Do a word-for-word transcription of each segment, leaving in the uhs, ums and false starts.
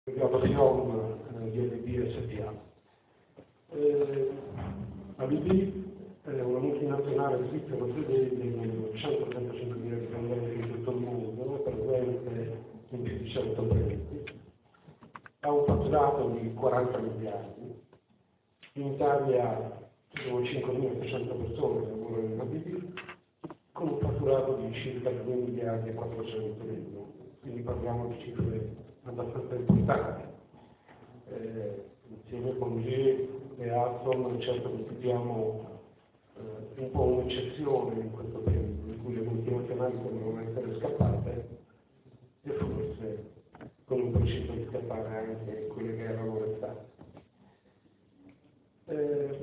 graduazione eh, di A B B S P A. Eh, A B B è una multinazionale svizzera svedese con centotrentacinquemila dipendenti in tutto il mondo, è presente in più di cento paesi, ha un fatturato di quaranta miliardi. In Italia ci sono cinquemilaseicento persone che lavorano in A B B, con un fatturato di circa due miliardi e quattrocento euro, quindi parliamo di cifre abbastanza importanti. Eh, insieme con G E e Alstom certo costituiamo eh, un po' un'eccezione in questo periodo, in cui le multinazionali sembrano essere scappate e forse con un preciso di scappare anche quelle che erano restate. Eh,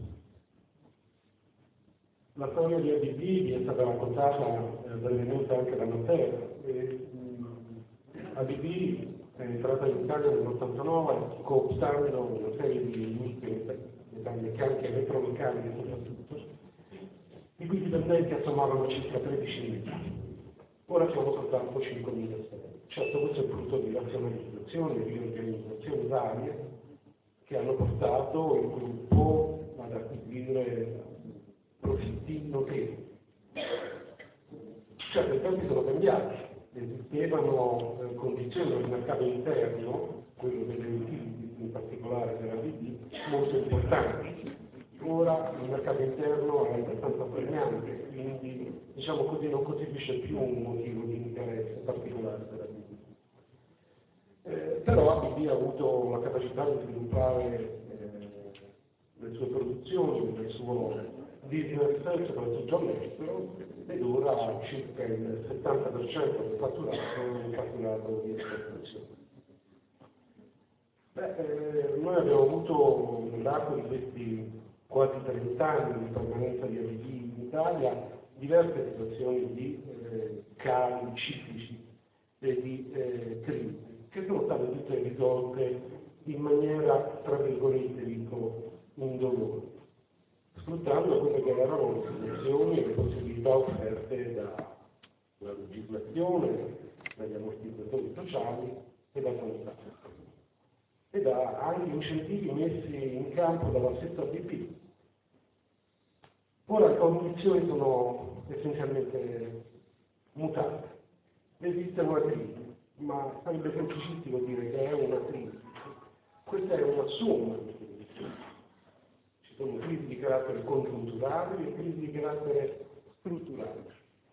la storia di A B B vi è stata raccontata eh, brevemente anche da Matteo. Eh, A B B è entrata in Italia nell'ottantanove cooptando una serie di industrie metalmeccaniche e elettromeccaniche soprattutto, i cui dipendenti assommavano circa tredicimila. Ora siamo soltanto cinquemilasei. Certo, questo è frutto di razionalizzazioni e riorganizzazioni varie che hanno portato il gruppo ad acquisire profitti notevoli. Certo, i tempi sono cambiati. Esistevano eh, condizioni del mercato interno, quello delle utilities in particolare della B D, molto importanti. Ora il mercato interno è abbastanza premiante, quindi diciamo così non costituisce più un motivo di interesse particolare della B D. Eh, però A B D ha avuto la capacità di sviluppare eh, le sue produzioni, il suo business soprattutto all'estero, ed ora circa il settanta per cento del fatturato è il fatturato di esportazione. Beh, eh, noi abbiamo avuto nell'arco di questi quasi trenta anni di permanenza di A B B in Italia diverse situazioni di eh, cali ciclici e di eh, crisi, che sono state tutte risolte in maniera, tra virgolette, dico, indolore, sfruttando quelle che erano le soluzioni e le possibilità offerte da, dalla legislazione, dagli ammortizzatori sociali e da sanità, e da anche incentivi messi in campo dalla stessa A B B. Ora le condizioni sono essenzialmente mutate. Esiste una crisi, ma sarebbe semplicistico dire che è una crisi. Questa è una somma di crisi. Ci sono crisi di carattere congiunturale e crisi di carattere strutturale.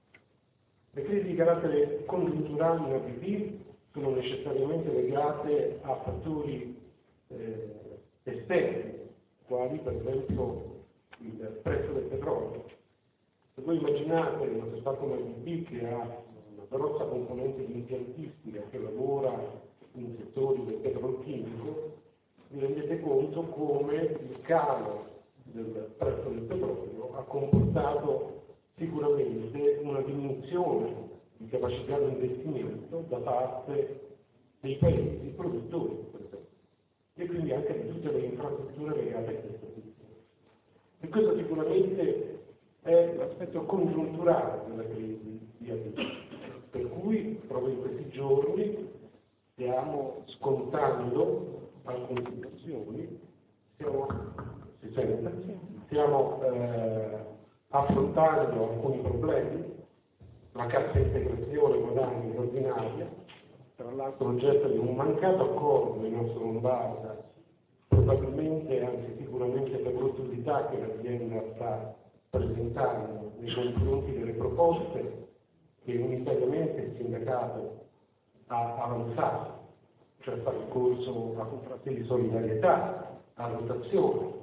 Le crisi di carattere congiunturale in A B B sono necessariamente legate a fattori eh, esterni, quali per esempio il prezzo del petrolio. Se voi immaginate una società come A B B che ha una grossa componente di impiantistica che lavora in settori del petrolchimico, vi rendete conto come il calo del prezzo del petrolio ha comportato sicuramente una diminuzione di capacità di investimento da parte dei paesi produttori, per esempio, e quindi anche di tutte le infrastrutture legate a questa situazione. E questo sicuramente è l'aspetto congiunturale della crisi di A B B, per cui proprio in questi giorni stiamo scontando alcune situazioni, stiamo, si sente, stiamo eh, affrontando alcuni problemi, la cassa integrazione guadagni ordinaria, tra l'altro oggetto di un mancato accordo in nostro Lombarda, probabilmente, anzi sicuramente per l'utilità che l'azienda sta presentando nei confronti delle proposte che unitariamente il sindacato ha avanzato, cioè fare ricorso a contratti di solidarietà, a rotazione.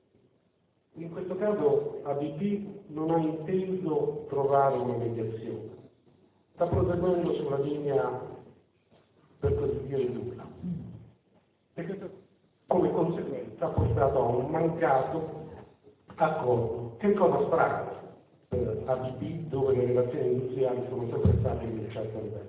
In questo caso A B B non ha inteso trovare una mediazione, sta proseguendo sulla linea, per così dire, dura. E questo come conseguenza ha portato a un mancato accordo, che cosa strana per A B B, dove le relazioni industriali sono sempre state di un certo livello.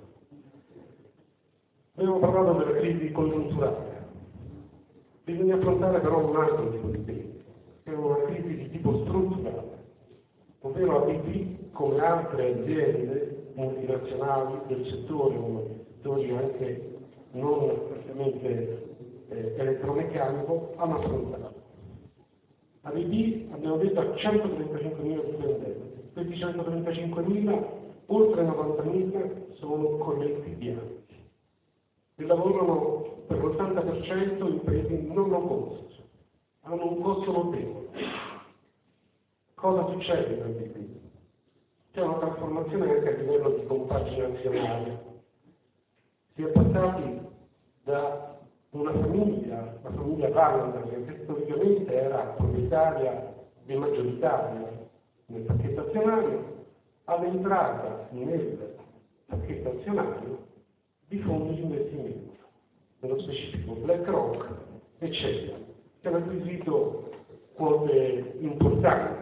Abbiamo parlato della crisi congiunturale, bisogna affrontare però un altro tipo di crisi, che è una crisi di tipo strutturale, ovvero A B B, come altre aziende multinazionali del settore, o settori anche non praticamente eh, elettromeccanico, hanno affrontato. A B B abbiamo detto a centotrentacinquemila dipendenti, questi centotrentacinquemila, oltre novantamila sono colletti bianchi e lavorano per l'ottanta per cento in paesi non low cost, hanno un costo notevole. Cosa succede in B B? C'è una trasformazione anche a livello di compagine azionarie. Si è passati da una famiglia, la famiglia Wallander, che storicamente era proprietaria e maggioritaria nel pacchetto azionario, all'entrata nel pacchetto azionario di fondi di investimento, nello specifico BlackRock e Chase, che hanno acquisito quote importanti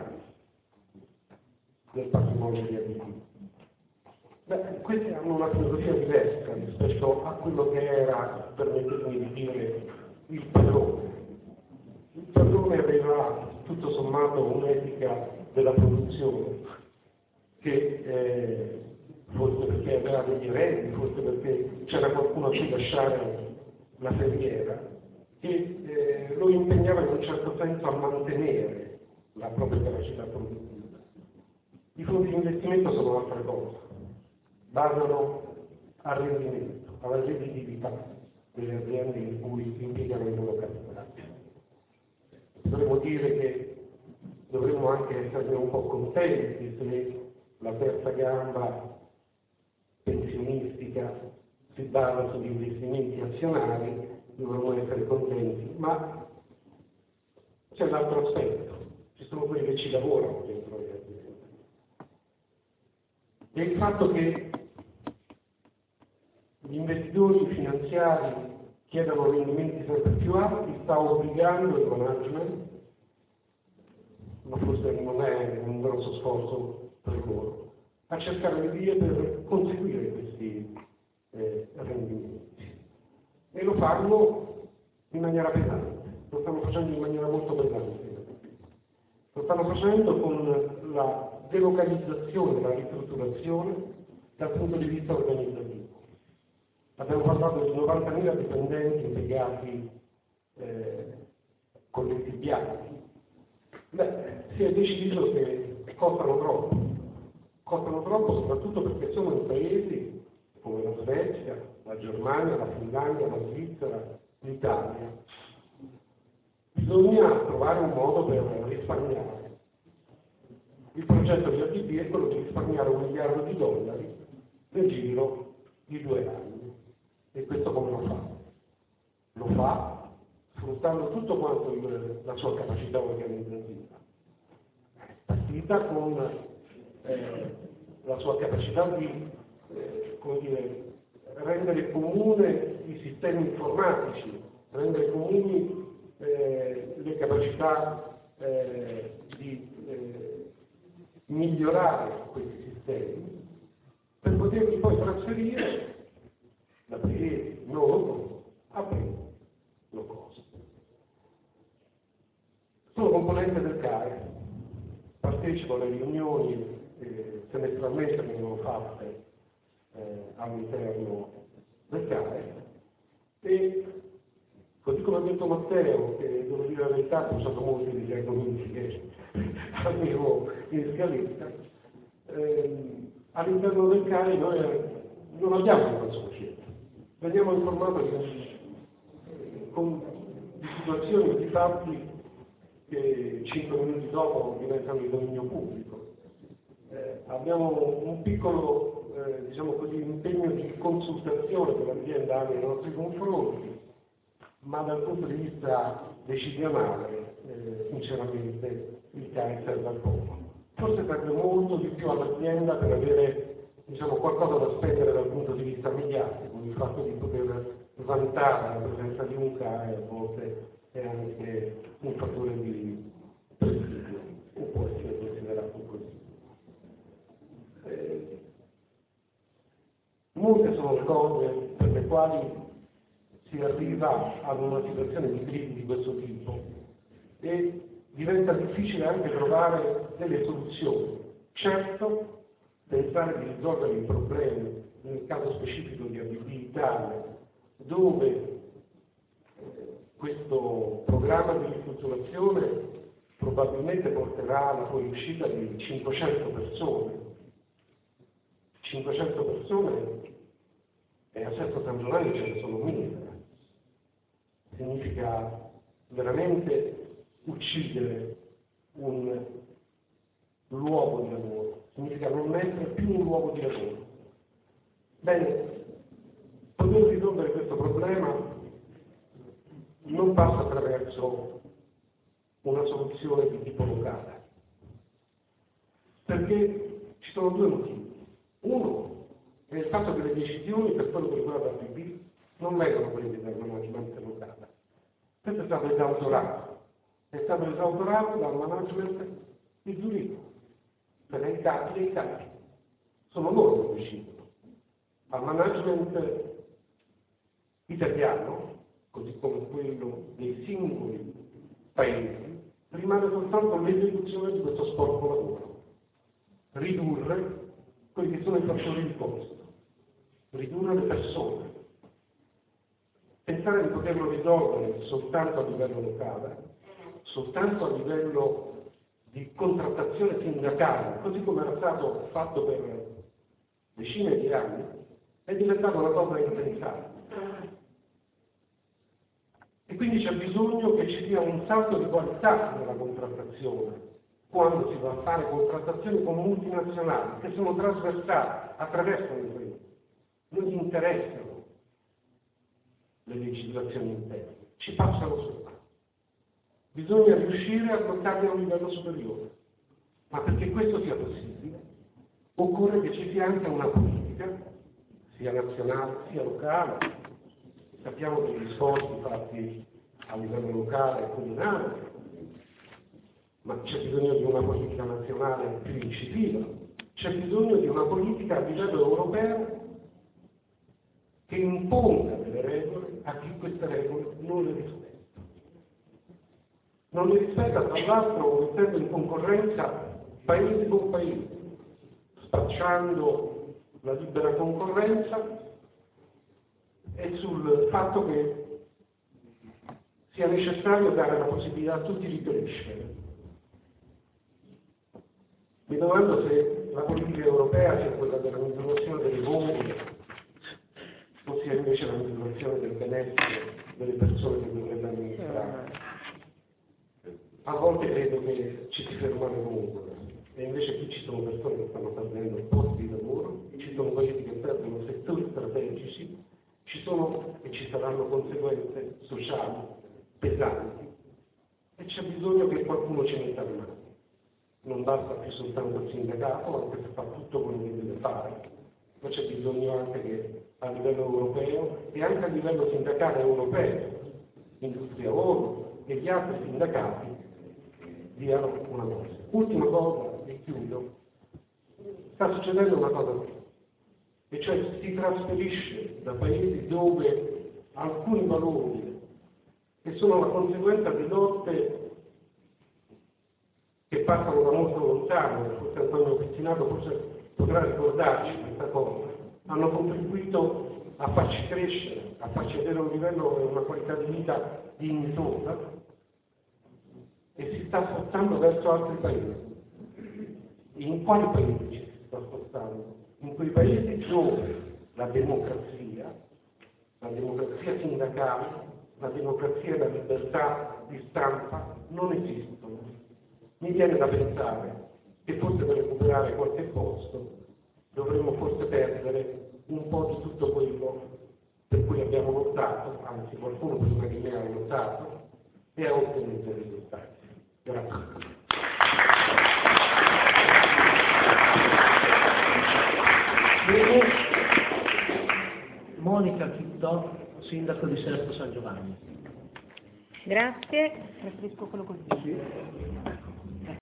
del patrimonio di A B B. Beh, questi hanno una filosofia diversa rispetto a quello che era, permettetemi di dire, il padrone. Il padrone aveva tutto sommato un'etica della produzione che eh, forse perché aveva degli eredi, forse perché c'era qualcuno a cui lasciare la ferriera, che eh, lo impegnava in un certo senso a mantenere la propria capacità produttiva. I fondi di investimento sono altre cose, basano al rendimento, alla redditività delle aziende in cui impiegano il loro capitale. Dovremmo dire che dovremmo anche esserne un po' contenti se la terza gamba pensionistica si basa sugli investimenti azionari, dovremmo essere contenti, ma c'è l'altro aspetto, ci sono quelli che ci lavorano dentro le aziende. E il fatto che gli investitori finanziari chiedano rendimenti sempre più alti sta obbligando il management, ma forse non è un grosso sforzo per loro, a cercare le vie per conseguire questi eh, rendimenti. E lo fanno in maniera pesante, lo stanno facendo in maniera molto pesante. Lo stanno facendo con la delocalizzazione, la ristrutturazione dal punto di vista organizzativo. Abbiamo parlato di novantamila dipendenti impiegati eh, colletti bianchi. Beh, si è deciso che costano troppo. Costano troppo soprattutto perché sono in paesi come la Svezia, la Germania, la Finlandia, la Svizzera, l'Italia. Bisogna trovare un modo per risparmiare. Il progetto di A B B è quello di risparmiare un miliardo di dollari nel giro di due anni. E questo come lo fa? Lo fa sfruttando tutto quanto il, la sua capacità organizzativa. Partita con eh, la sua capacità di eh, come dire, rendere comune i sistemi informatici, rendere comuni eh, le capacità eh, di eh, migliorare questi sistemi per poterli poi trasferire da paesi non low cost a paesi low cost. Sono componente del C A E, partecipo alle riunioni che semestralmente vengono fatte eh, all'interno del C A E e così come ha detto Matteo, che devo dire la verità, ho usato molti degli argomenti che avevo in scaletta, ehm, all'interno del C A E noi non abbiamo una società, veniamo informati di, con, di situazioni, di fatti che cinque minuti dopo diventano di dominio pubblico. Eh, abbiamo un piccolo eh, diciamo così, impegno di consultazione che l'azienda ha nei nostri confronti, ma dal punto di vista decisionale, eh, sinceramente, il C A E serve al poco. Forse serve molto di più all'azienda per avere diciamo, qualcosa da spendere dal punto di vista mediatico, il fatto di poter vantare la presenza di un C A E a volte è anche un fattore di prestigio, o può essere considerato così. Eh, molte sono le cose per le quali si arriva ad una situazione di crisi di questo tipo e diventa difficile anche trovare delle soluzioni. Certo, pensare di risolvere i problemi, nel caso specifico di A B B Italia, dove questo programma di ristrutturazione probabilmente porterà alla fuoriuscita di cinquecento persone. cinquecento persone e a Sesto San Giovanni ce ne sono mille. Significa veramente uccidere un luogo di lavoro, significa non essere più un luogo di lavoro. Bene, poter risolvere questo problema non passa attraverso una soluzione di tipo locale, perché ci sono due motivi. Uno è il fatto che le decisioni per quello che riguarda il P B non vengono prese dal management locale. Questo è stato esautorato, è stato esautorato dal management di Zurigo, per i capi dei capi. Sono loro che decidono. Al management italiano, così come quello dei singoli paesi, rimane soltanto l'esecuzione di questo sporco lavoro. Ridurre quelli che sono i fattori di costo, ridurre le persone. Pensare di poterlo risolvere soltanto a livello locale, soltanto a livello di contrattazione sindacale, così come era stato fatto per decine di anni, è diventata una cosa impensabile. E quindi c'è bisogno che ci sia un salto di qualità nella contrattazione, quando si va a fare contrattazioni con multinazionali che sono trasversali, attraversano il paese. Non gli interessano le legislazioni interne, ci passano sopra. Bisogna riuscire a toccarle a un livello superiore, ma perché questo sia possibile occorre che ci sia anche una politica, sia nazionale sia locale. Sappiamo degli sforzi fatti a livello locale e comunale, ma c'è bisogno di una politica nazionale più incisiva, c'è bisogno di una politica a livello europeo che imponga delle regole a chi queste regole non le rispetta. Non le rispetta, tra l'altro, mettendo in concorrenza paese con paese, spacciando la libera concorrenza e sul fatto che sia necessario dare la possibilità a tutti di crescere. Mi domando se la politica europea sia quella della misurazione delle bombe o sia invece la misurazione del benessere delle persone che dovrebbe amministrare. A volte credo che ci si fermano ovunque, e invece qui ci sono persone che stanno perdendo posti di lavoro, ci sono paesi che perdono settori strategici, ci sono e ci saranno conseguenze sociali pesanti e c'è bisogno che qualcuno ci metta le mani. Non basta più soltanto il sindacato, anche se fa tutto quello che deve fare, ma c'è bisogno anche che a livello europeo e anche a livello sindacale europeo, Industria Oro e gli altri sindacati diano una voce. Ultima cosa, e chiudo, sta succedendo una cosa qui, e cioè si trasferisce da paesi dove alcuni valori, che sono la conseguenza di lotte che passano da molto lontano, forse Antonio Pizzinato forse potrà ricordarci questa cosa, hanno contribuito a farci crescere, a farci avere un livello e una qualità di vita dignitosa, e si sta spostando verso altri paesi. In quali paesi ci si sta spostando? In quei paesi dove la democrazia, la democrazia sindacale, la democrazia e la libertà di stampa non esistono. Mi viene da pensare che forse per recuperare qualche posto dovremmo forse perdere un po' di tutto quello per cui abbiamo lottato, anzi qualcuno prima di me ha lottato e ha ottenuto i risultati. Grazie. Bene. Monica Chittò, sindaco di Sesto San Giovanni. Grazie, preferisco quello così. Sì.